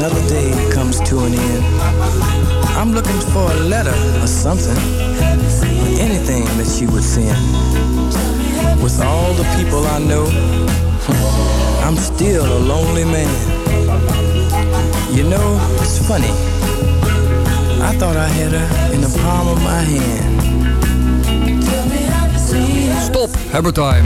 another day comes to an end. I'm looking for a letter or something, or anything that she would send. With all the people I know, I'm still a lonely man. You know, it's funny. I thought I had her in the palm of my hand. Stop, Hammertime.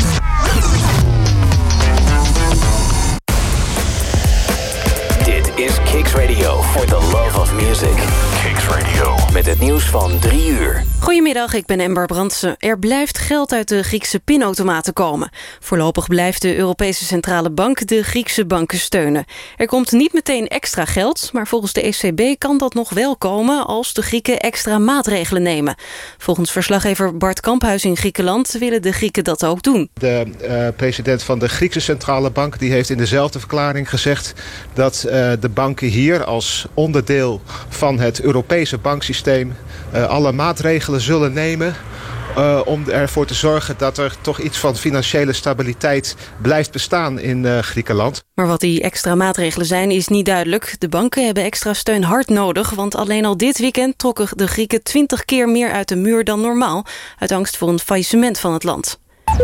Dit is Kicks Radio for the love of music. Kicks Radio. Met het nieuws van 3 uur. Goedemiddag, ik ben Ember Brandsen. Er blijft geld uit de Griekse pinautomaten komen. Voorlopig blijft de Europese Centrale Bank de Griekse banken steunen. Er komt niet meteen extra geld, maar volgens de ECB kan dat nog wel komen als de Grieken extra maatregelen nemen. Volgens verslaggever Bart Kamphuis in Griekenland willen de Grieken dat ook doen. De president van de Griekse Centrale Bank die heeft in dezelfde verklaring gezegd dat de banken hier als onderdeel van het Europese banksysteem alle maatregelen zullen nemen om ervoor te zorgen dat er toch iets van financiële stabiliteit blijft bestaan in Griekenland. Maar wat die extra maatregelen zijn is niet duidelijk. De banken hebben extra steun hard nodig, want alleen al dit weekend trokken de Grieken 20 keer meer uit de muur dan normaal, uit angst voor een faillissement van het land.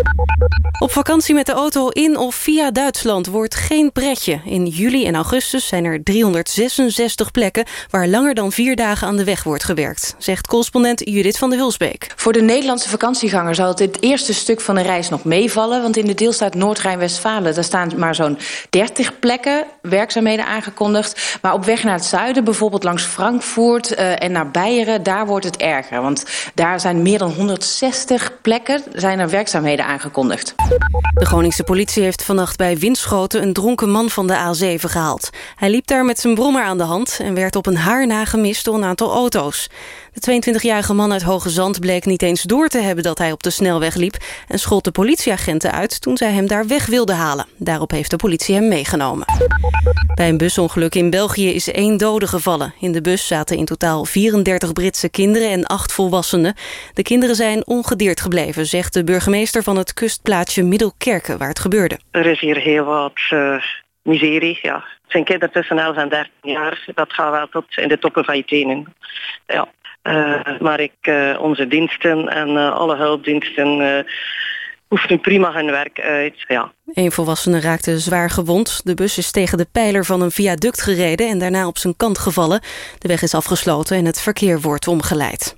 Op vakantie met de auto in of via Duitsland wordt geen pretje. In juli en augustus zijn er 366 plekken waar langer dan 4 dagen aan de weg wordt gewerkt, zegt correspondent Judith van der Hulsbeek. Voor de Nederlandse vakantieganger zal het eerste stuk van de reis nog meevallen, want in de deelstaat Noord-Rijn-Westfalen daar staan maar zo'n 30 plekken werkzaamheden aangekondigd. Maar op weg naar het zuiden, bijvoorbeeld langs Frankfurt en naar Beieren, daar wordt het erger. Want daar zijn meer dan 160 plekken, zijn er werkzaamheden aangekondigd. De Groningse politie heeft vannacht bij Winschoten een dronken man van de A7 gehaald. Hij liep daar met zijn brommer aan de hand en werd op een haar na gemist door een aantal auto's. De 22-jarige man uit Hoge Zand bleek niet eens door te hebben dat hij op de snelweg liep en schold de politieagenten uit toen zij hem daar weg wilden halen. Daarop heeft de politie hem meegenomen. Bij een busongeluk in België is 1 dode gevallen. In de bus zaten in totaal 34 Britse kinderen en 8 volwassenen. De kinderen zijn ongedeerd gebleven, zegt de burgemeester van het kustplaatsje Middelkerke waar het gebeurde. Er is hier heel wat miserie, ja. Het zijn kinderen tussen 11 en 13 jaar. Dat gaat wel tot in de toppen van je tenen. Ja. Maar onze diensten en alle hulpdiensten oefenen prima hun werk uit. Ja. 1 volwassene raakte zwaar gewond. De bus is tegen de pijler van een viaduct gereden en daarna op zijn kant gevallen. De weg is afgesloten en het verkeer wordt omgeleid.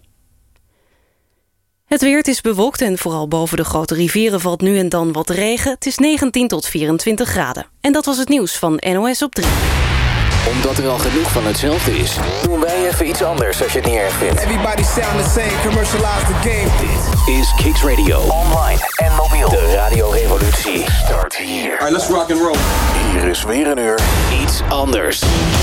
Het weer, het is bewolkt en vooral boven de grote rivieren valt nu en dan wat regen. Het is 19 tot 24 graden. En dat was het nieuws van NOS op 3. Omdat er al genoeg van hetzelfde is, doen wij even iets anders als je het niet erg vindt. Everybody sound the same, commercialize the game. Dit is Kicks Radio. Online en mobiel. De radiorevolutie start hier. Alright, let's rock and roll. Hier is weer een uur iets anders.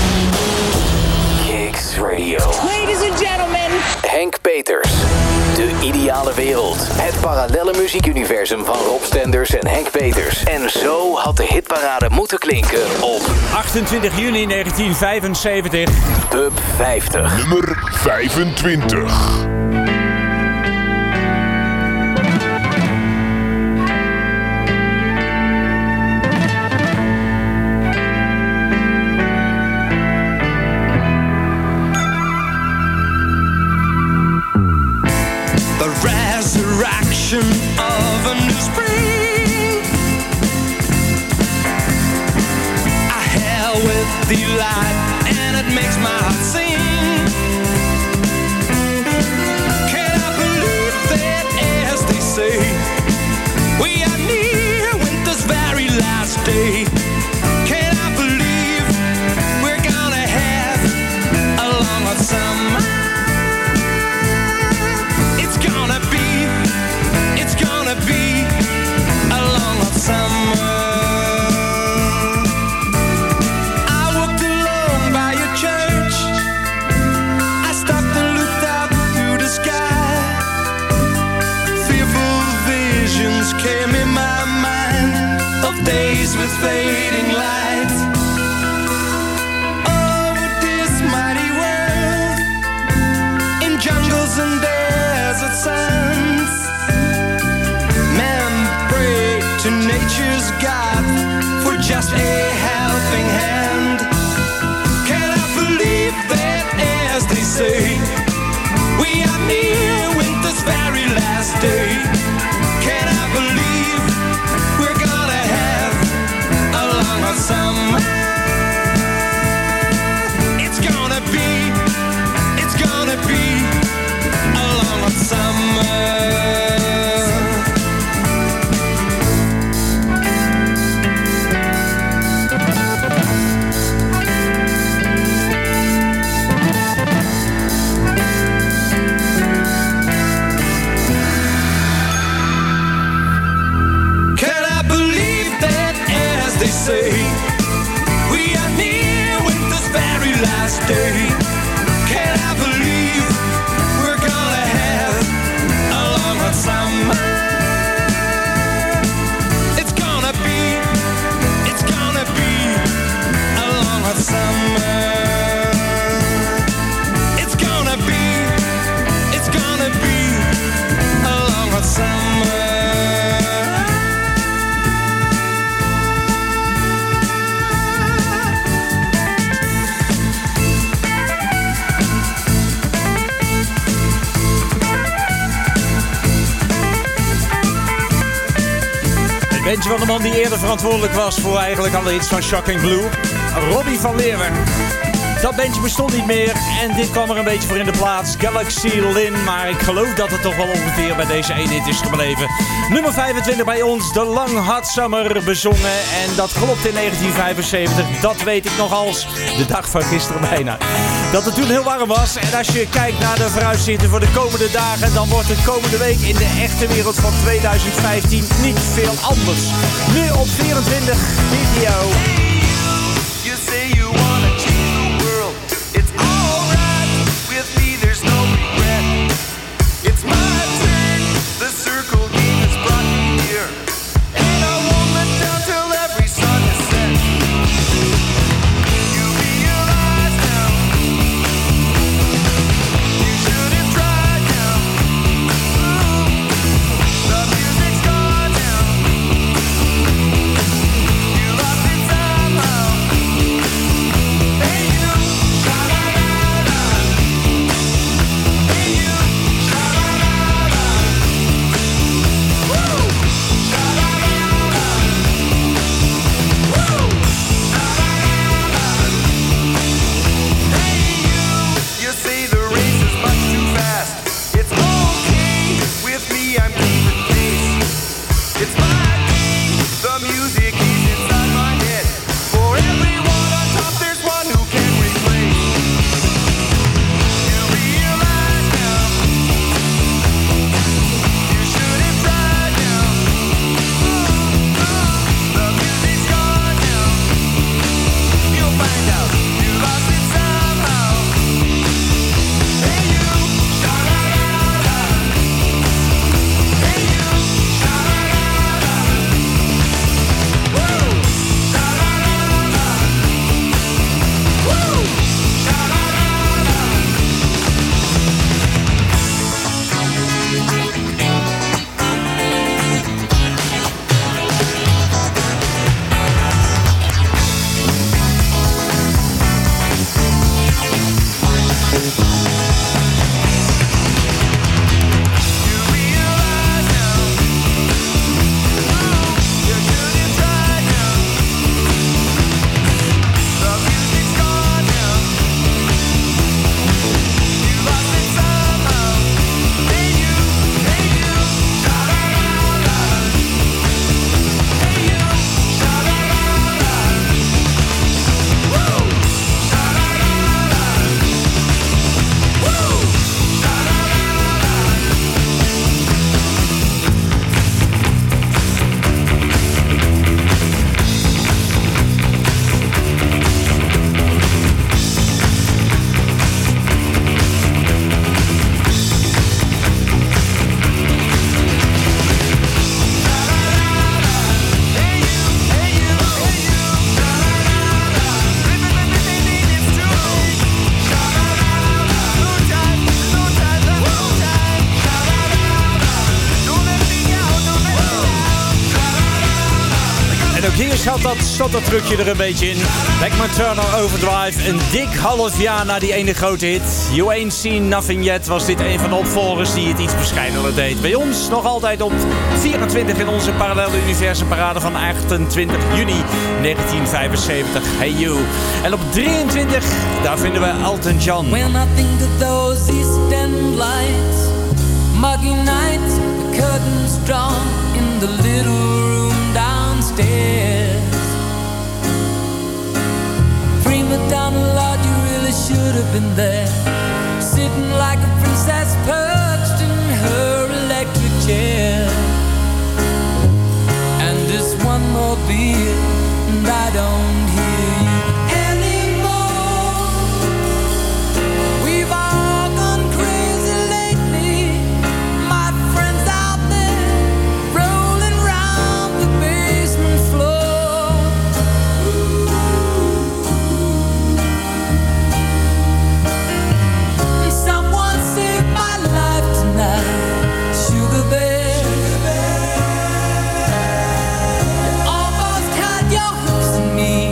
Kicks Radio. Ladies and gentlemen. Henk Peters. De ideale wereld. Het parallelle muziekuniversum van Rob Stenders en Henk Peters. En zo had de hitparade moeten klinken op 28 juni 1975. Pub 50. Nummer 25. Resurrection of a new spring. I hail with delight and it makes my heart sing. Can I believe that as they say we are near winter's very last day? Can I believe we're gonna have a long summer? Be a long summer. I walked alone by your church. I stopped and looked up to the sky. Fearful visions came in my mind of days with fading light. Bandje van de man die eerder verantwoordelijk was voor eigenlijk alle hits van Shocking Blue. Robbie van Leeuwen. Dat bandje bestond niet meer en dit kwam er een beetje voor in de plaats. Galaxy Lin, maar ik geloof dat het toch wel ongeveer bij deze 1 hit is gebleven. Nummer 25 bij ons, de Long Hot Summer bezongen. En dat klopt in 1975, dat weet ik nog als de dag van gisteren bijna. Dat het toen heel warm was en als je kijkt naar de vooruitzichten voor de komende dagen, dan wordt de komende week in de echte wereld van 2015 niet veel anders. Nu op 24, video. You say you wanna change the world. It's alright with me, there's no regret. It's my turn, the circle game has brought me here. And I won't let down till every sun is set. You realize now, you shouldn't try now. The music's gone now. You lost it somehow. Hey you, sha-la-la-la. Hey you, sha-la-la-la. Woo! Sha-la-la-la. Woo! Sha-la-la-la. Hey you say the race is much too fast. It's okay with me, I'm keeping pace. It's my game, the music is inside my head. For everyone on top, there's one who can replace. You realize now, you shouldn't try now. The music's gone now. You'll find out you lost it somehow. Hey you, sha-la-la-la. Hey you, sha-la-la-la. Woo! Sha-la-la-la. Woo! Sha-la-la-la. You realize now, you shouldn't try now. The music's gone now. You lost it somehow. Hey you, sha-la-la-la. Hey you, sha-la-la-la. Woo! Sha-la-la-la. Woo! En ook hier zat dat stottertrucje er een beetje in. Beckman Turner Overdrive, een dik half jaar na die ene grote hit. You Ain't Seen Nothing Yet was dit een van de opvolgers die het iets bescheidener deed. Bij ons nog altijd op 24 in onze parallele universumparade van 28 juni 1975. Hey You. En op 23, daar vinden we Elton John. When I think of those East End lights, muggy nights, the curtains drawn in the little room downstairs. Prima Donna, Lord, you really should have been there, sitting like a princess perched in her electric chair. And just one more beer, and I don't hear you anymore. We've all gone crazy lately, my friends out there rolling round the basement floor. And someone saved my life tonight, Sugar Bear. You almost had your hooks in me.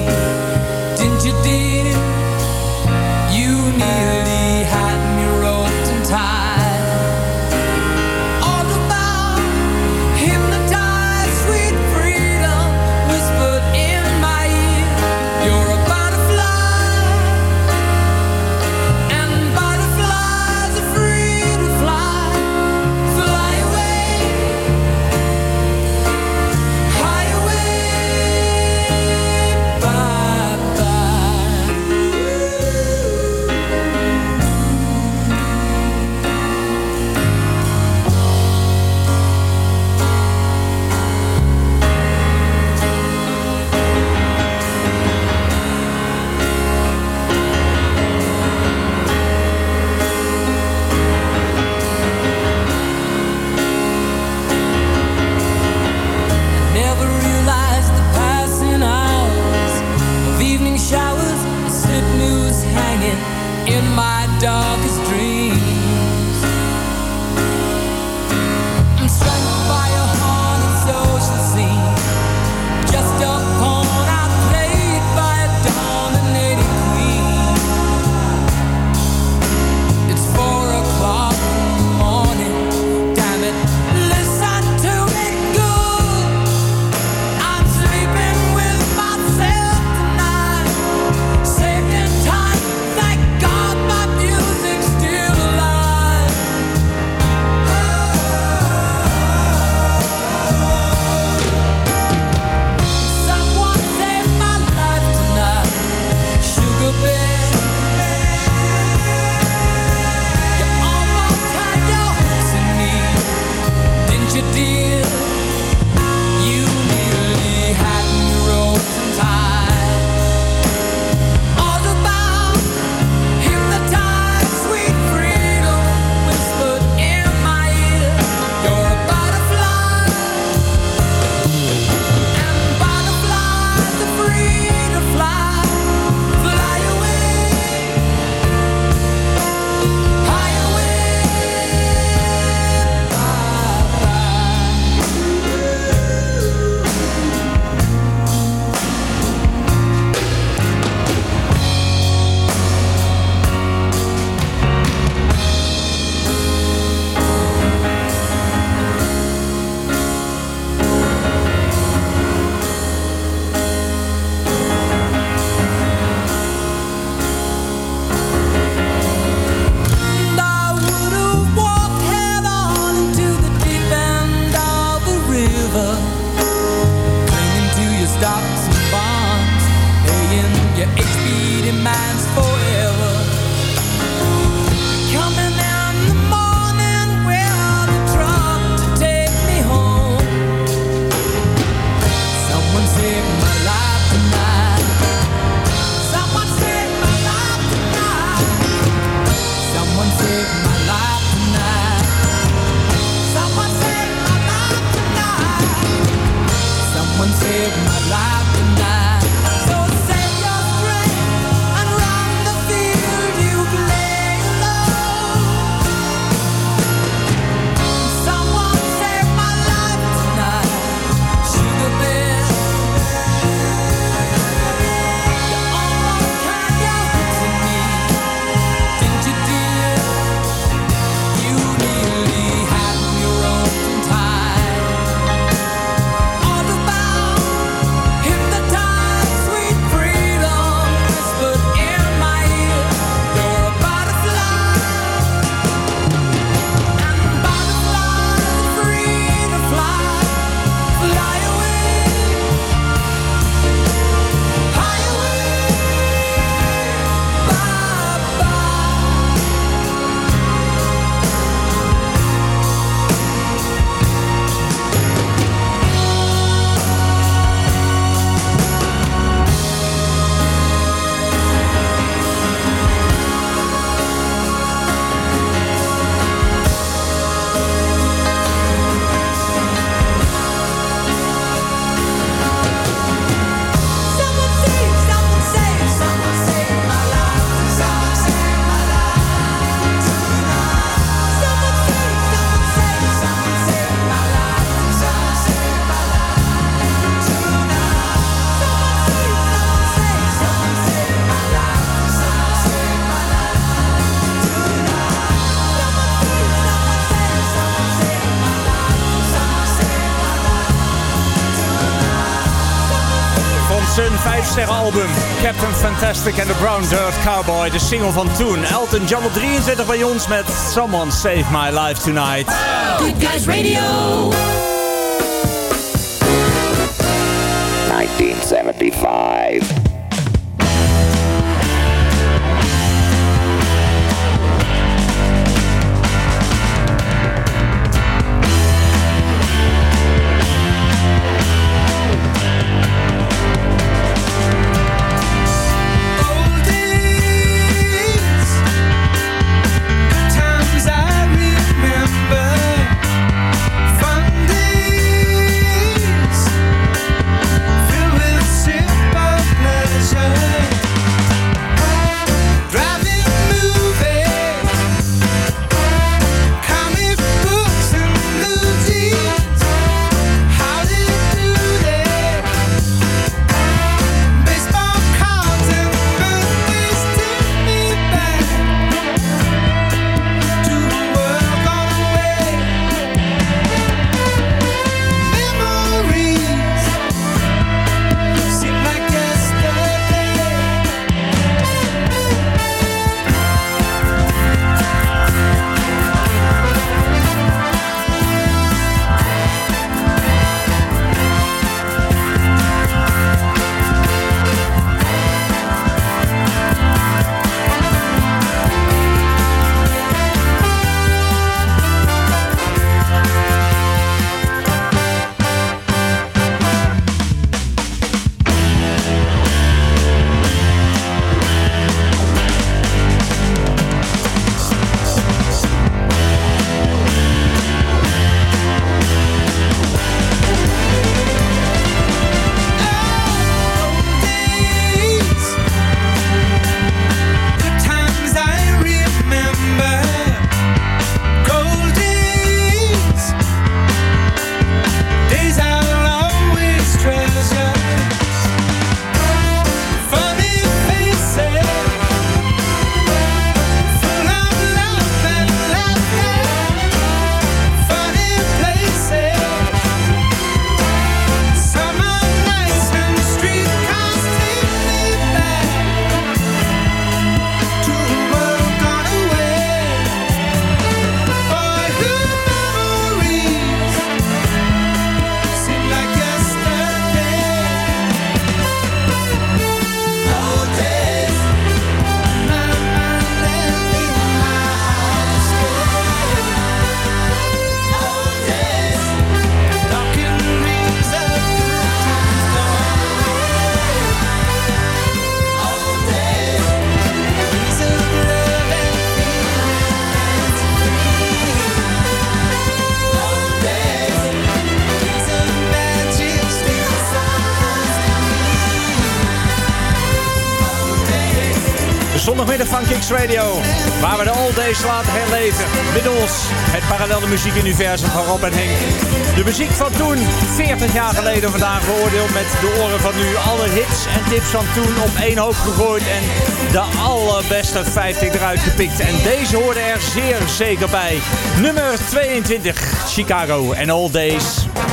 your HP demands forever. Coming in the morning with a truck to take me home. Someone saved my life tonight. Someone saved my life tonight. Someone saved my life tonight. Someone saved my life tonight. Someone saved my life tonight. So set your strength and run the field you play alone. Someone saved my life tonight. Sugar bear, you almost had your hits in me, didn't you, dear? You nearly had your own time. All about hypnotized, sweet freedom whispered in my ear. You're a butterfly, and butterflies are free to fly. Fly away, high away, bye-bye. Someone save, someone save, someone save my life. Someone save my life tonight. Someone save, someone save, someone save my life. Someone save my life tonight. Someone save, someone save, someone save my life. Someone save my life tonight. Someone save, someone save, someone save my life. Someone save my life tonight. Van zijn 5-sterren album Captain Fantastic and the Brown Dirt Cowboy, de single van toen. Elton John op 23 bij ons met Someone Save My Life Tonight. Good Guys Radio. 1975. Old days, times I remember, fun days, filled with simple pleasure. Zondagmiddag van Kicks Radio, waar we de old days laten herleven. Middels het parallele muziekuniversum van Rob en Henk. De muziek van toen, 40 jaar geleden vandaag beoordeeld met de oren van nu. Alle hits en tips van toen op één hoop gegooid en de allerbeste 50 eruit gepikt. En deze hoorde er zeer zeker bij. Nummer 22, Chicago en Old Days.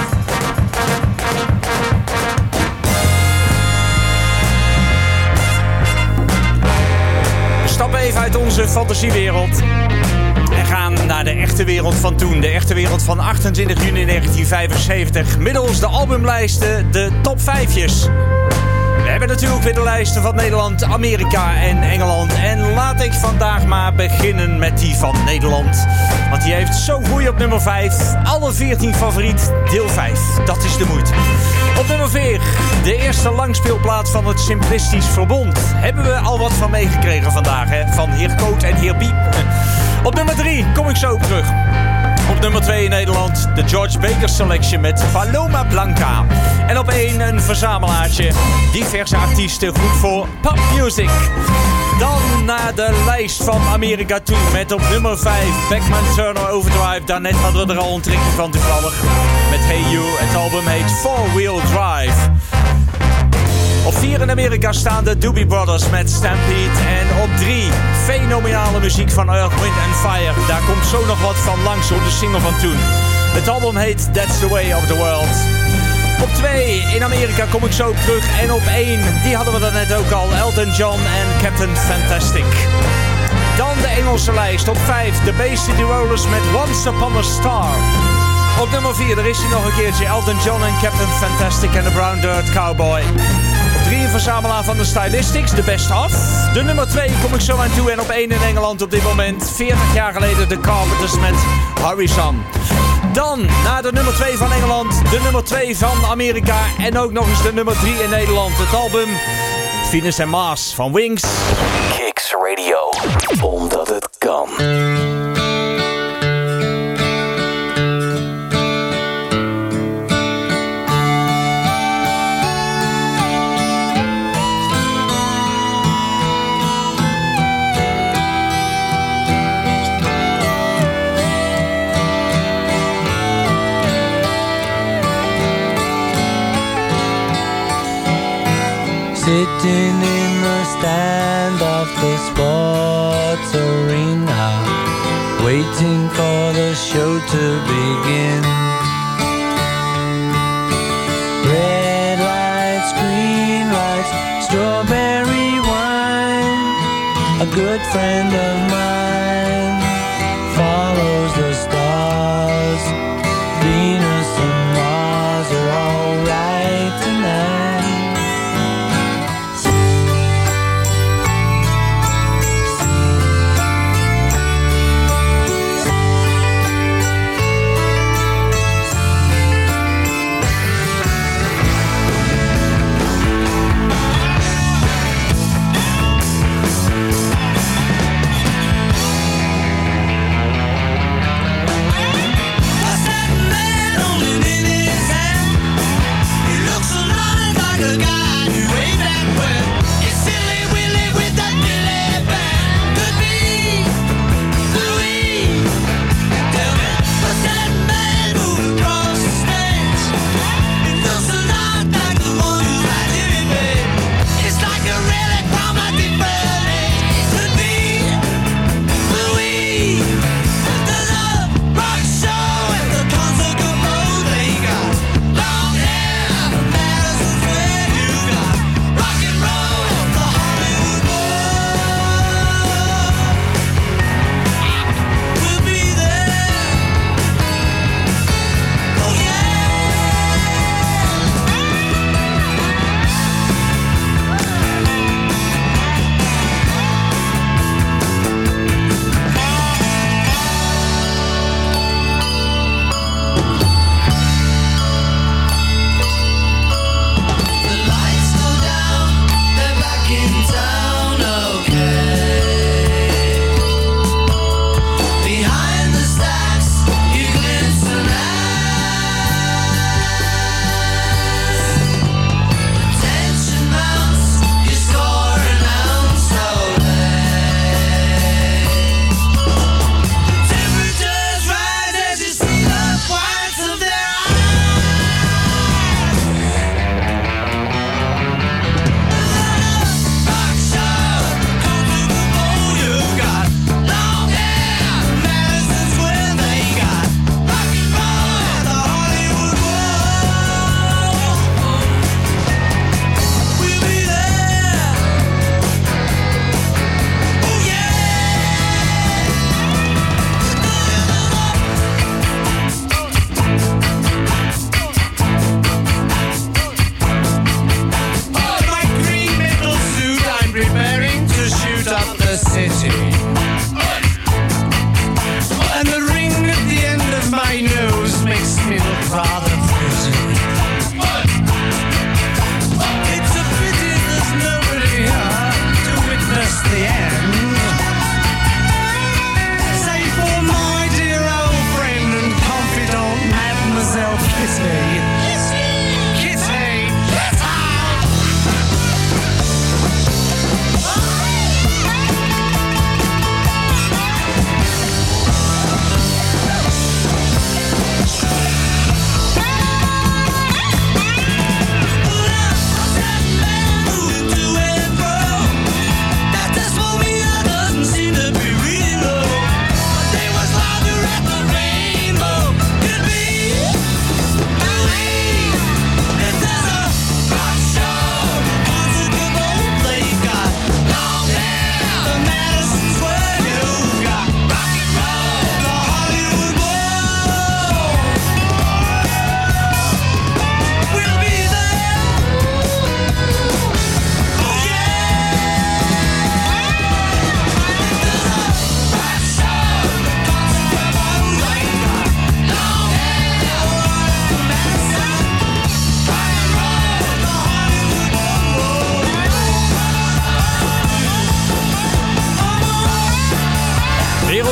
We stappen even uit onze fantasiewereld en gaan naar de echte wereld van toen. De echte wereld van 28 juni 1975. Middels de albumlijsten, de top 5'jes. We hebben natuurlijk weer de lijsten van Nederland, Amerika en Engeland. En laat ik vandaag maar beginnen met die van Nederland. Want die heeft zo'n goeie op nummer 5. Alle 14 favoriet, deel 5. Dat is de moeite. Op nummer 4, de eerste langspeelplaat van het Simplistisch Verbond. Hebben we al wat van meegekregen vandaag, hè? Van Heer Coot en Heer Biep. Op nummer 3 kom ik zo op terug. Op nummer 2 in Nederland, de George Baker Selection met Paloma Blanca. En op 1 een verzamelaartje, diverse artiesten, goed voor popmuziek. Dan naar de lijst van Amerika toe met op nummer 5 Beckman Turner Overdrive. Daarnet hadden we er al een trekking van toevallig. Met Hey You, het album heet Four Wheel Drive. Op 4 in Amerika staan de Doobie Brothers met Stampede. En op 3 fenomenale muziek van Earth, Wind & Fire. Daar komt zo nog wat van langs door de single van toen. Het album heet That's the Way of the World. Op 2 in Amerika kom ik zo terug. En op 1, die hadden we net ook al, Elton John en Captain Fantastic. Dan de Engelse lijst. Op 5 de Bay City Rollers met Once Upon a Star. Op nummer 4, daar is hij nog een keertje, Elton John en Captain Fantastic en de Brown Dirt Cowboy. Op 3 een verzamelaar van de Stylistics, de Best Of. De nummer 2 kom ik zo aan toe en op 1 in Engeland op dit moment. 40 jaar geleden de Carpenters met Harrison. Dan naar de nummer 2 van Engeland, de nummer 2 van Amerika en ook nog eens de nummer 3 in Nederland. Het album Venus and Mars van Wings. Kicks Radio, omdat het kan. Sitting in the stand of the sports arena, waiting for the show to begin. Red lights, green lights, strawberry wine. A good friend of mine follows the stars. Venus and Mars are all right tonight.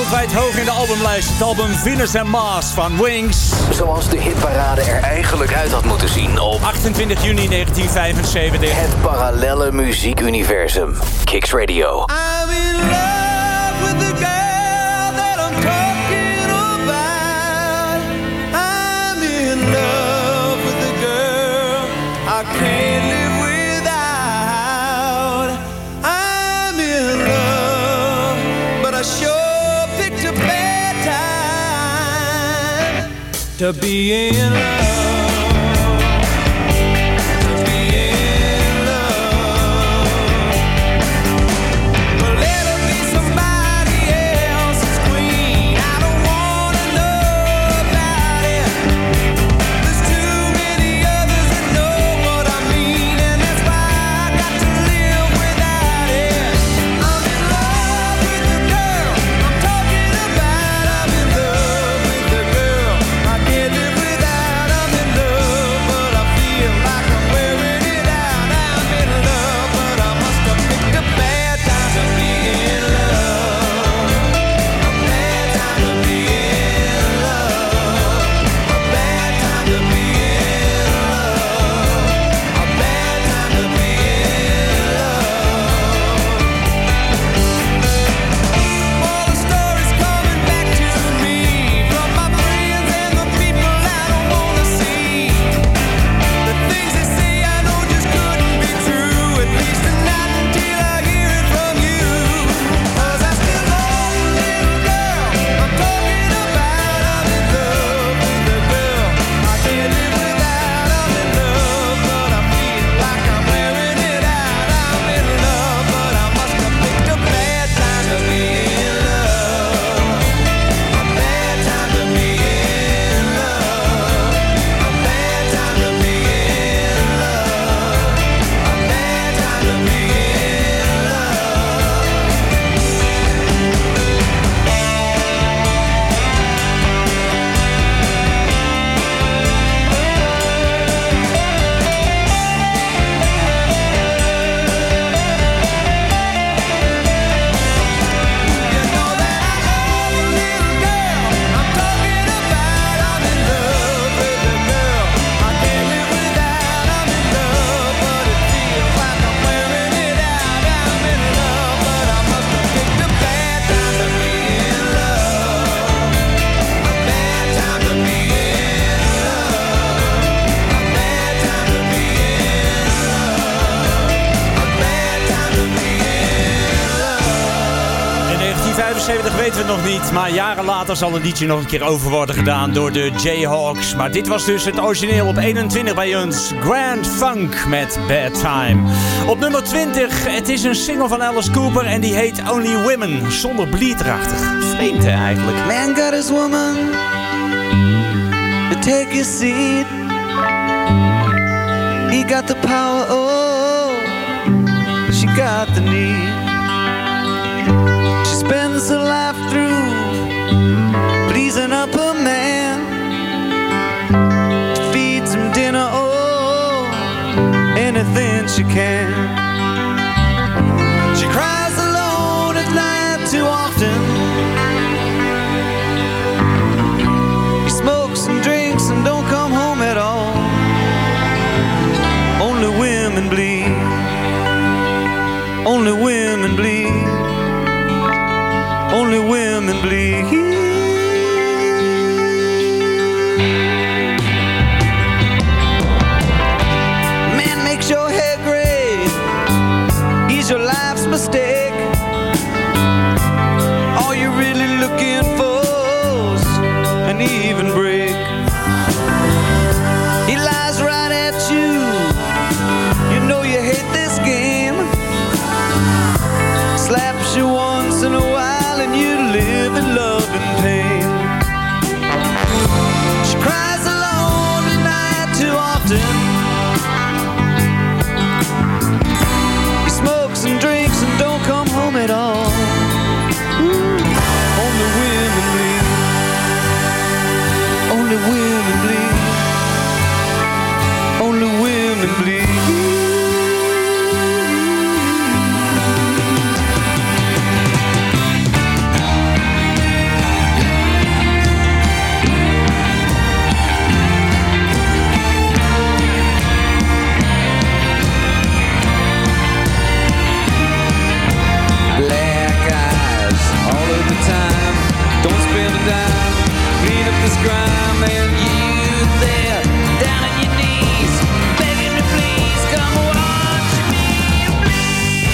wereldwijd hoog in de albumlijst. Het album Venus and Mars van Wings. Zoals de hitparade er eigenlijk uit had moeten zien op 28 juni 1975. Het parallelle muziekuniversum. Kicks Radio. I'm in love with the girl that I'm talking about. I'm in love with the girl I can't live without. I'm in love, but I sure picked a bad time to be in love. Weten we nog niet, maar jaren later zal het liedje nog een keer over worden gedaan door de Jayhawks. Maar dit was dus het origineel op 21 bij ons. Grand Funk met Bad Time. Op nummer 20, het is een single van Alice Cooper en die heet Only Women, zonder bleed erachtig. Vreemd hè, eigenlijk. Man got his woman to take his seat. He got the power, oh, she got the need. Spends her life through pleasing up a man, feeds him dinner, oh, anything she can. She cries alone at night too often. He smokes and drinks and don't come home at all. Only women bleed. Only women bleed. Only women bleed. Man makes your head gray. He's your life's mistake. All you're really looking for's an even break. He lies right at you. You know you hate this game. Slaps you once in a while. You live in love and finest crime, and you there, down on your knees, begging me please come watch me bleed.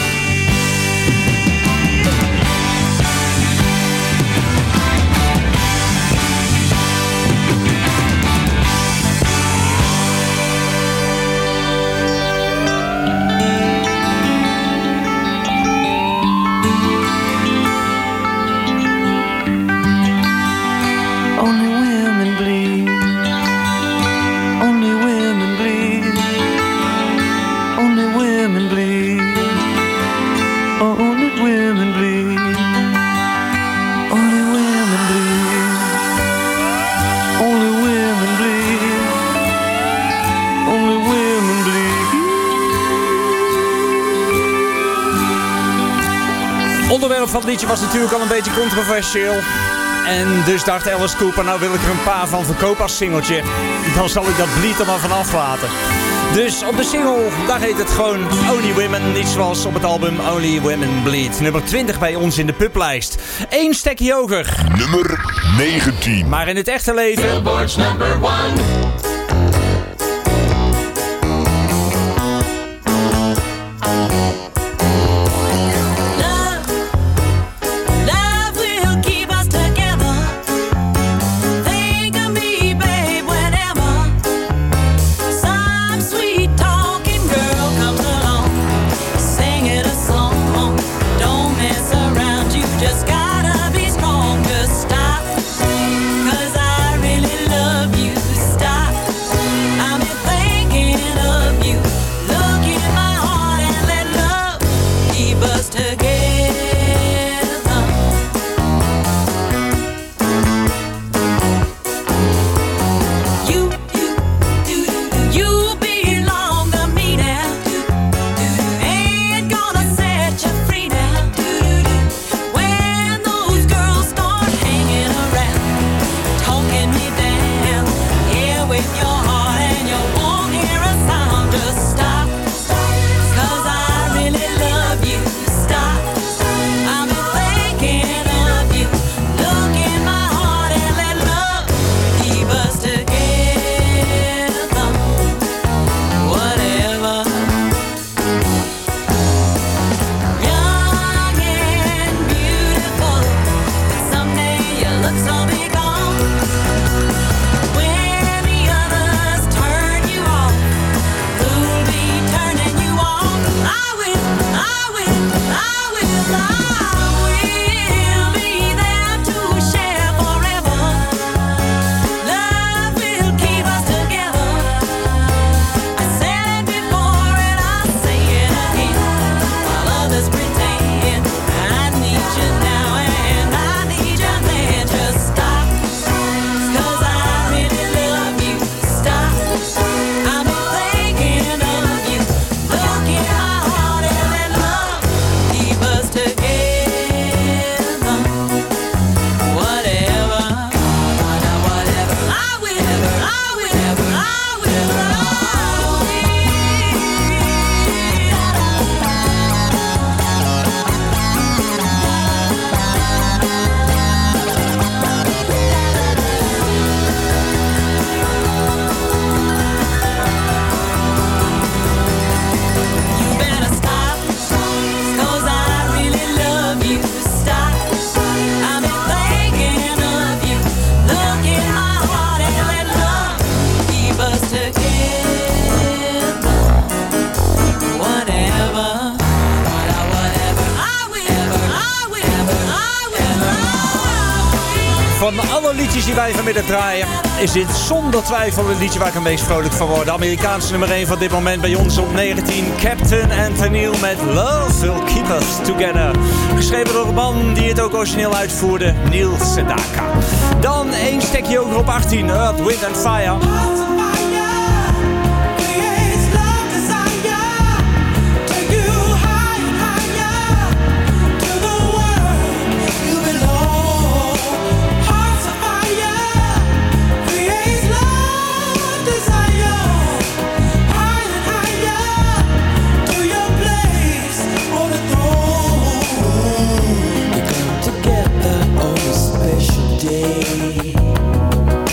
Only women bleed. Only women bleed. Only women bleed. Only women bleed. Only women bleed. Only women bleed. Only women bleed. Onderwerp van het liedje was natuurlijk al een beetje controversieel. En dus dacht Alice Cooper, nou wil ik er een paar van verkopen als singeltje. Dan zal ik dat bleed er maar van aflaten. Dus op de single, daar heet het gewoon Only Women. Niet zoals op het album Only Women Bleed. Nummer 20 bij ons in de publijst. 1 stekje hoger. Nummer 19. Maar in het echte leven... Billboard's number 1. Van alle liedjes die wij vanmiddag draaien, is dit zonder twijfel het liedje waar ik het meest vrolijk van word. De Amerikaanse nummer 1 van dit moment bij ons op 19. Captain Anthony Neal met Love Will Keep Us Together. Geschreven door een man die het ook origineel uitvoerde, Neil Sedaka. Dan 1 stekje hoger op 18, Earth, Wind and Fire. Day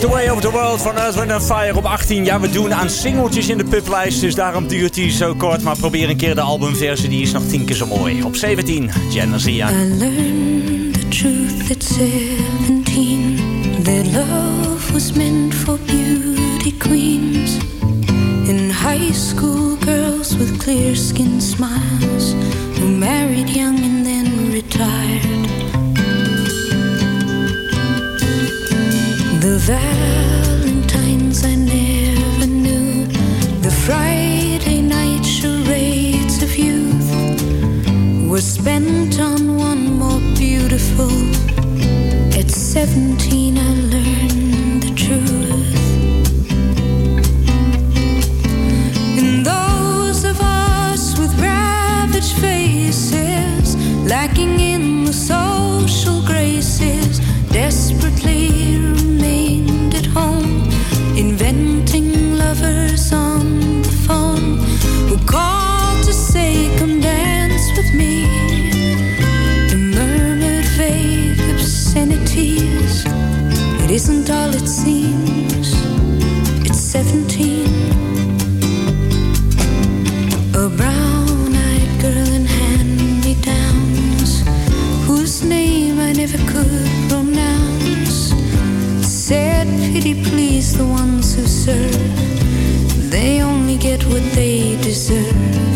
The Way of the World van Earth, Wind & Fire op 18. Ja, we doen aan singeltjes in de publijst, dus daarom duurt die zo kort. Maar probeer een keer de albumversie, die is nog 10 keer zo mooi. Op 17, Genesia. I learned the truth at 17, that love was meant for beauty queens. In high school, girls with clear skin smiles who married young and then retired. The Valentines I never knew, the Friday night charades of youth were spent on one more beautiful. At 17 I learned the truth. And those of us with ravaged faces, lacking in the social graces, desperately remained at home, inventing lovers on the phone who called to say, come dance with me, and murmured vague obscenities. It isn't all it seems. It's 17. A brown-eyed girl in hand-me-downs, whose name I never could pronounce, said, pity please the ones who serve, they only get what they deserve.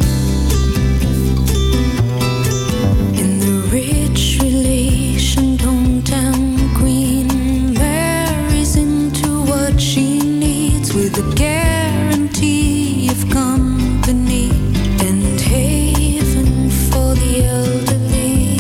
In the rich relation, hometown queen marries into what she needs, with a guarantee of company and haven for the elderly.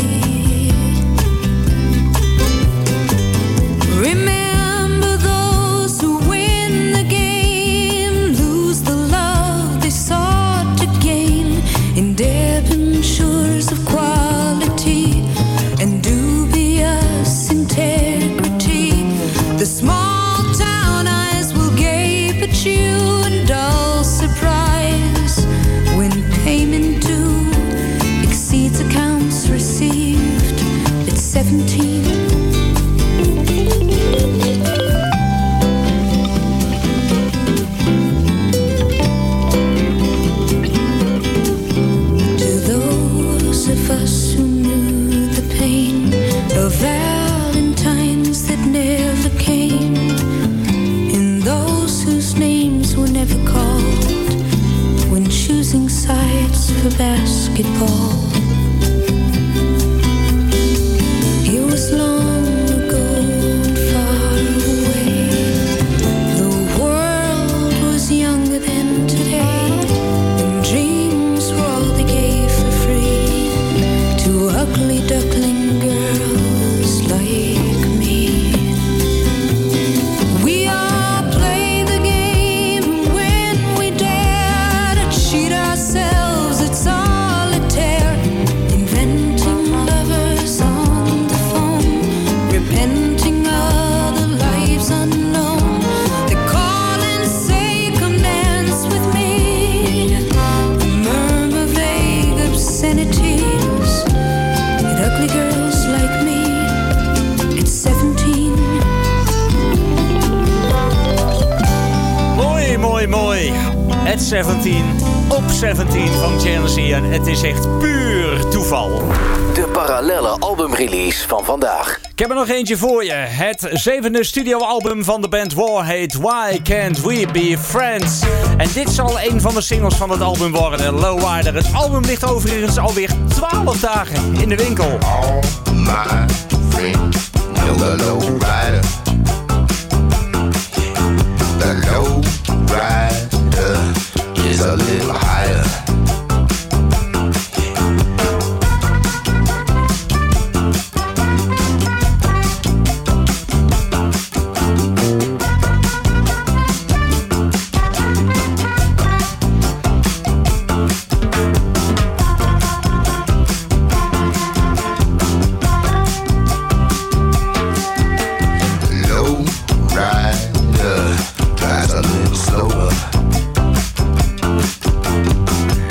Remember those who win the game, lose the love they sought to gain, in debentures of quality and dubious integrity. The small town eyes will gape at you in dull surprise when payment due exceeds accounts received. It's 17. To those of us who knew the pain of Valentines that never came, and those whose names were never called when choosing sides for basketball. It was long ago and far away. The world was younger than today, and dreams were all they gave for free to ugly duckling girls like me. We all play the game when we dare to cheat ourselves at solitaire, inventing lovers on the phone, repenting other lives unknown. They call and say, come dance with me, murmur vague obscenities at ugly girls like me. It's 17. Mooi, mooi, mooi. At 17, op 17 van Genesis. En het is echt puur toeval. De parallelle albumrelease van vandaag. Ik heb er nog eentje voor je. Het 7e studioalbum van de band Warhate. Why Can't We Be Friends? En dit zal een van de singles van het album worden. Lowrider. Het album ligt overigens alweer 12 dagen in de winkel. All my friends know the lowrider. The lowrider is a little higher. Lowrider drives a little slower.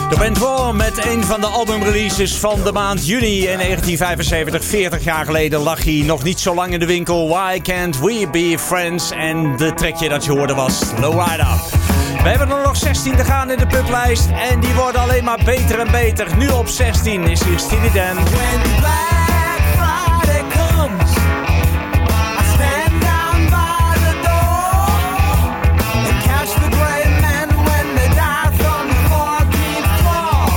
De band War met een van de albumreleases van de maand juni in 1975. 40 jaar geleden lag hij nog niet zo lang in de winkel. Why Can't We Be Friends? En de trackje dat je hoorde was Lowrider. We hebben er nog 16 te gaan in de publijst. En die worden alleen maar beter en beter. Nu op 16 is hier Steely Dan. When Black Friday comes, I stand down by the door and catch the gray men when they die from the 14th floor.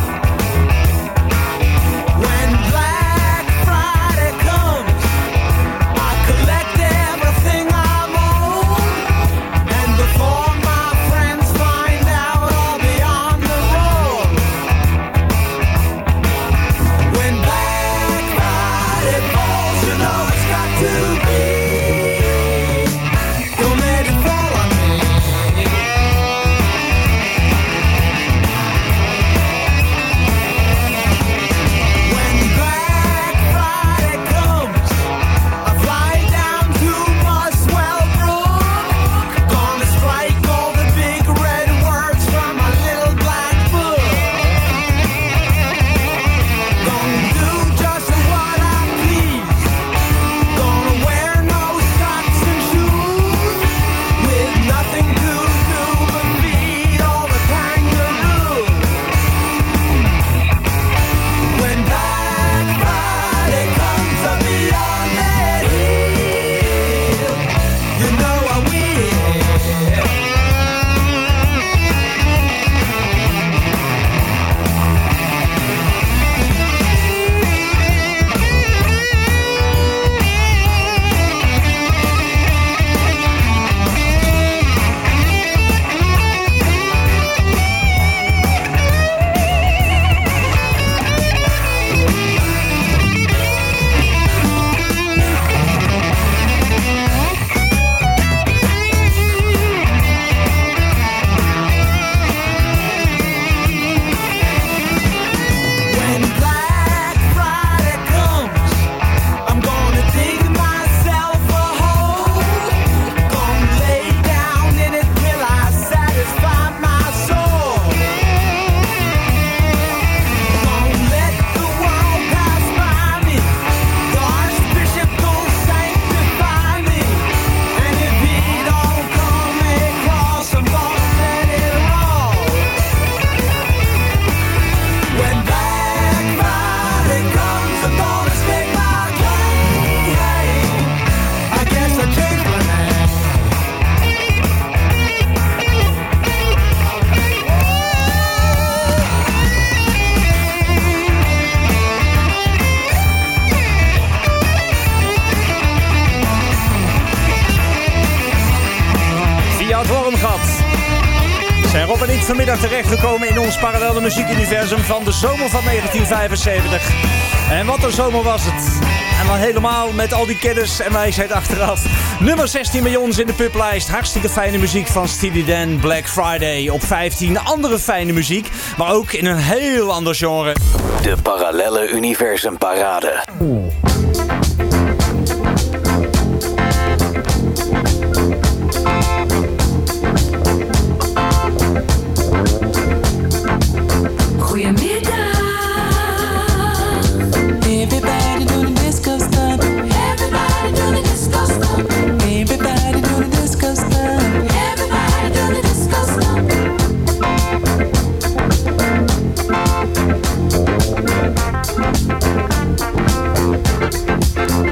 When Black Friday comes, I collect everything I'm owed, and before my friends find out, I'll be on the road. When Black Friday falls, you know it's got to be. Don't let it fall on me. When Black Friday comes, I fly down to Muswell Brook. Gonna strike all the big red words from my little black book. Gonna do just what I please. Gonna wear no socks and shoes, with nothing to do but feed all the kangaroos. When Black Friday comes, I'll be on that hill. You know I will. When Black Friday comes, I'm gonna dig myself a hole. Gonna lay down in it till I satisfy my soul. Gonna let the world pass by me. The Archbishop gon' sanctify me. And if he don't come across, I'm gonna let it roll. When Black Friday comes, I'm gonna stake my claim. I guess I changed my name. Via het Wormgat zijn Rob en ik vanmiddag terechtgekomen in ons parallele muziekuniversum van de zomer van 1975. En wat een zomer was het. En dan helemaal met al die kennis en wijsheid achteraf. Nummer 16 bij ons in de publijst. Hartstikke fijne muziek van Steely Dan, Black Friday. Op 15 andere fijne muziek, maar ook in een heel ander genre. De Parallelle Universum Parade. Everybody do the disco stuff. Everybody do the disco stuff. Everybody do the disco stuff. Everybody do the disco stuff.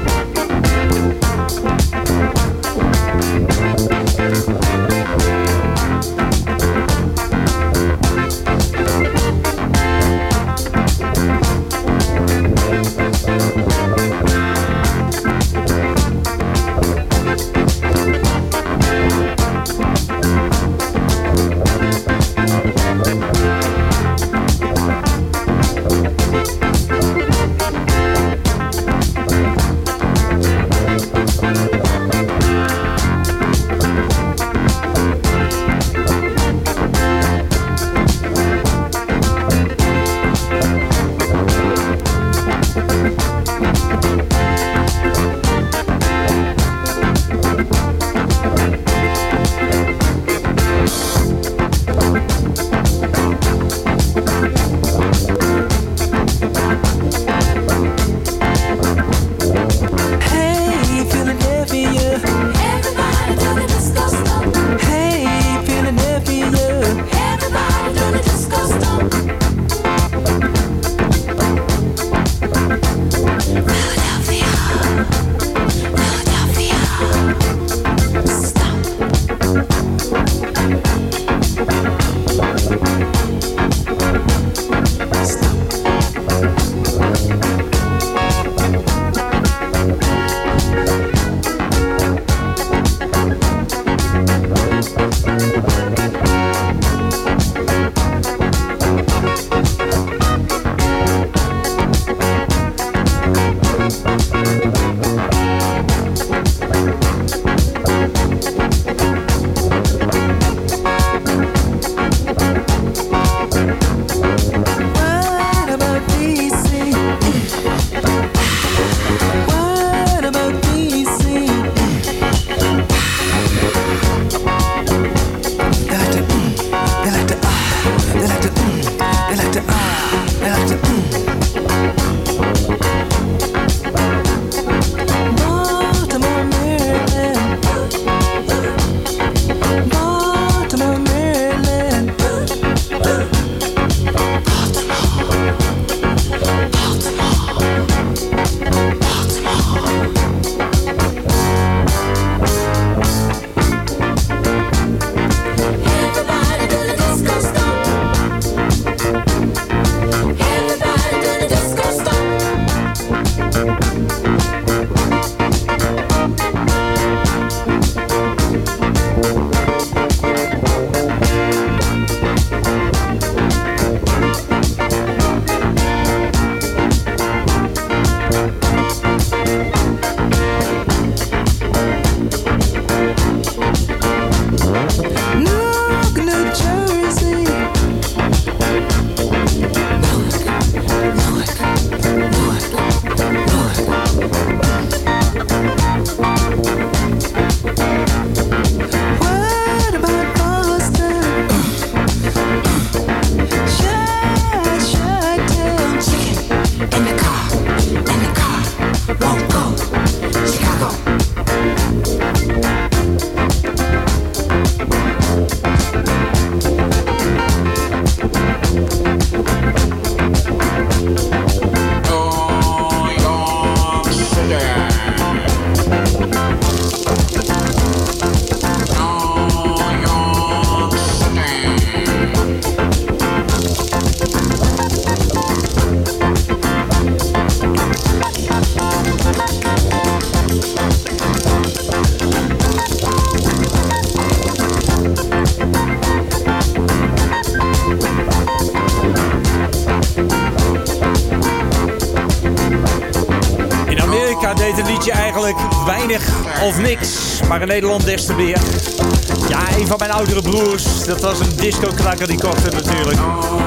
Amerika deed het liedje eigenlijk weinig of niks. Maar in Nederland des te meer. Ja, een van mijn oudere broers. Dat was een disco-knakker, die kocht het natuurlijk.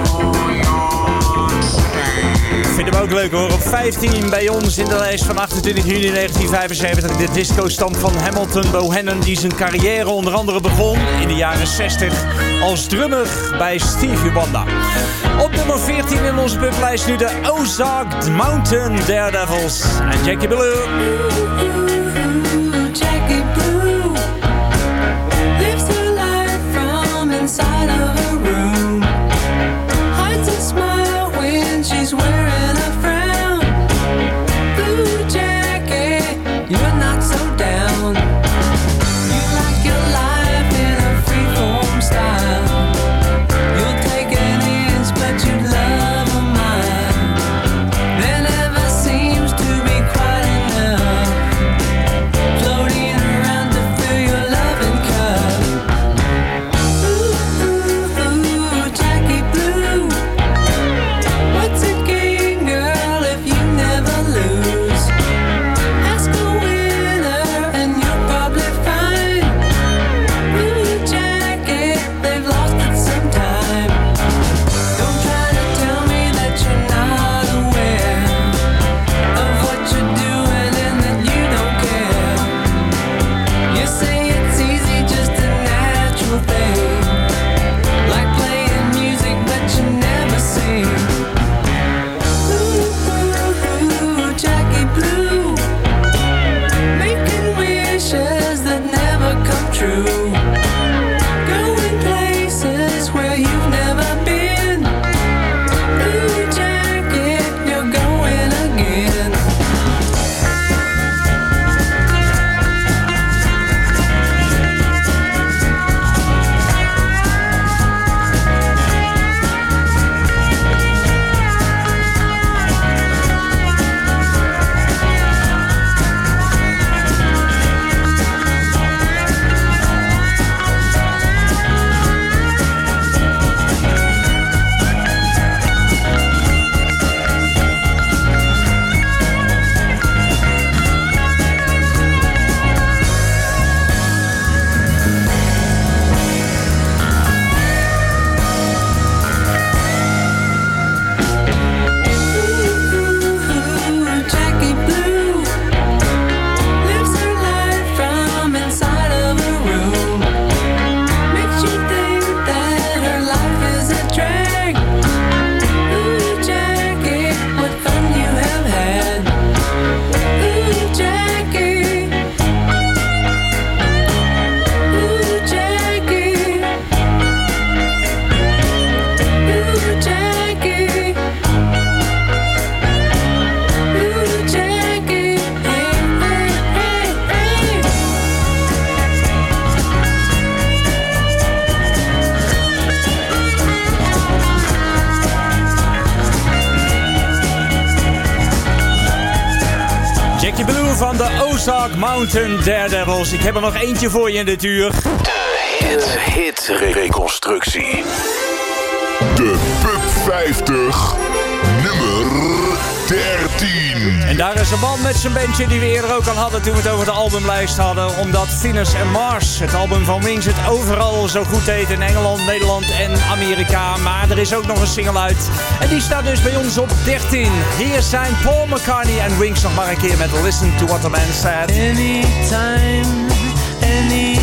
Ik vind hem ook leuk hoor. Op 15 bij ons in de lijst van 28 juni 1975. De disco-stand van Hamilton Bohannon. Die zijn carrière onder andere begon in de jaren 60 als drummer bij Stevie Wonder. Op nummer 14 in onze publijst nu de Ozark Mountain Daredevils en Jackie Blue. Jackie Blue lives her life from inside of a room. Hides a smile when she's wearing a frown. Blue Jackie, you're not so down. You like your life in a freeform style. You'll take an inch, but you'd love a mile. There never seems to be quite enough. Floating around to fill your loving cup. Ooh, ooh, ooh, Jackie Blue. What's a game, girl, if you never lose? Ask a winner and you'll probably find. Ooh, Jackie, they've lost it sometime. Don't try to tell me that you're not aware of what you're doing and that you don't care. You say it's easy, just a natural thing. Like playing music, but you never sing. Ooh, ooh, ooh, Jackie Blue. Making wishes that never come true. Going places where you've never been. Ooh, Jackie, you're going again. Ooh, Jackie Blue lives her life from inside of a room. Makes you think that her life is a drag. Ooh, Jackie, what fun you have had. Ooh, Jackie. Ooh, Jackie. Ooh, Jackie. Ooh, Jackie, hey, hey, hey, hey. Jackie Blue van de Ozark Mountain Daredevils. Ik heb er nog eentje voor je in dit uur. De hit-reconstructie. De Pub 50, nummer 13. En daar is een man met zijn bandje die we eerder ook al hadden toen we het over de albumlijst hadden. Omdat Venus and Mars, het album van Wings, het overal zo goed heet in Engeland, Nederland en Amerika. Maar er is ook nog een single uit. En die staat dus bij ons op 13. Hier zijn Paul McCartney en Wings nog maar een keer met Listen to What the Man Said. Anytime, any